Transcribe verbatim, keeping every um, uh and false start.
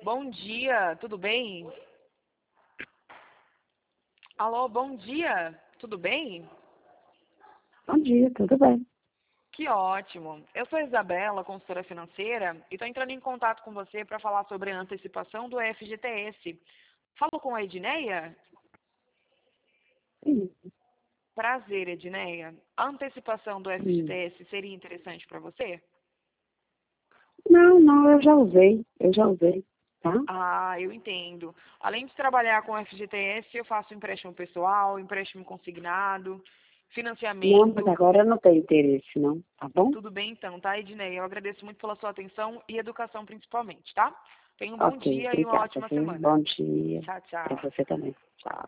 Bom dia, tudo bem? Alô, bom dia, tudo bem? Bom dia, tudo bem? Que ótimo. Eu sou a Isabela, consultora financeira, e estou entrando em contato com você para falar sobre a antecipação do F G T S. Falo com a Edneia? Sim. Prazer, Edneia. A antecipação do F G T Hum. S seria interessante para você? Não, não, eu já usei, eu já usei, tá? Ah, eu entendo. Além de trabalhar com F G T S, eu faço empréstimo pessoal, empréstimo consignado, Não, mas financiamento. agora eu não tenho interesse, não, tá bom? Tudo bem então, tá, Edneia? Eu agradeço muito pela sua atenção e educação principalmente, tá? Tenha um bom Ok, dia e uma obrigada, ótima viu? semana. Bom dia Tchau, para tchau. você também. Tchau.